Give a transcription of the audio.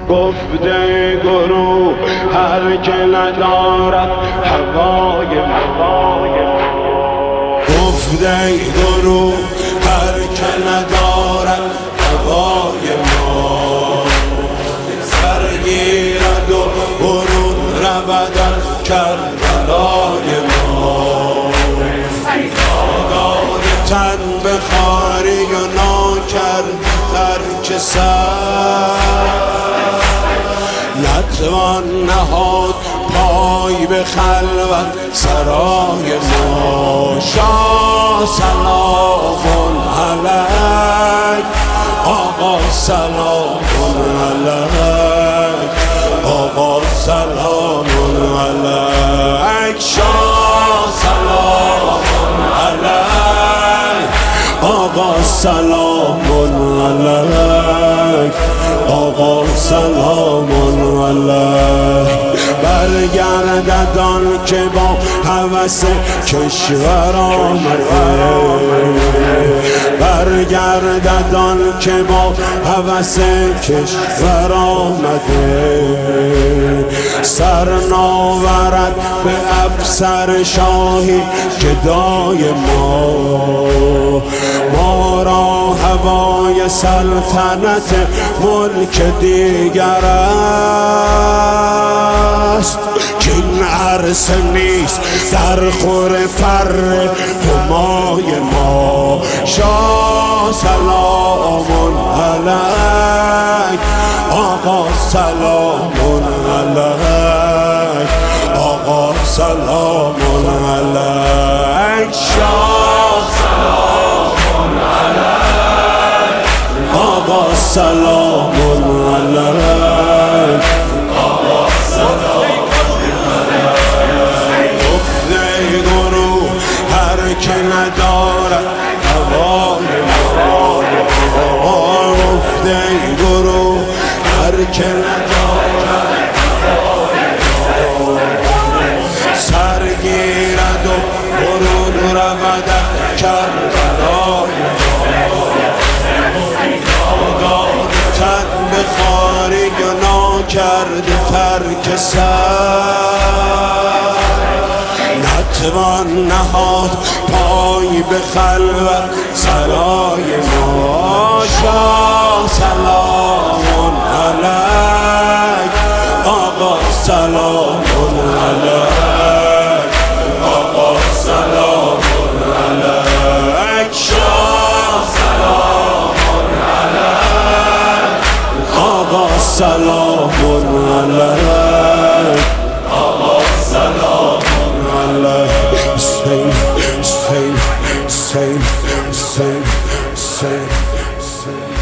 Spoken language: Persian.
گفته گروه هر که ندارد هوای ما، گفته گروه هر که ندارد هوای ما، سرگیرد و برون رود از کربلای ما. آگاه تن بخاری و ناکرد ترک سر، نتوان نهاد پای به خلوت سرای ما. شاه سلام علیک، آقا سلام علیک، آقا سلام علیک. شاه سلام علیک، آقا سلام علیک، آقا سلام علیک. برگردد آن که با هوس کشور آمده، برگردد آن که با هوس کشور آمده. سر ناورد به افسر شاهی گدای ما را هوای سلطنت ملک دیگر است، که این عرصه نیست در خور فر همای ما. شاه سلام علیک، آقا سلام علیک، آقا سلام علیک. شاه سلام علیک، آقا سلام علیک، آقا سلام علیک. گفته گروه هر که ندارد هوای ما، گفته گروه هر که ندارد سرگیرد و برون رود کربلای ما. تن بخاری گناه کرد ترک سر، نتوان نهاد پای به خلوت سرای ما. شاه سلام علیک، آقا سلام علیک، آقا سلام علیک. شاه سلام علیک، آقا سلام علیک، آقا سلام علیک. same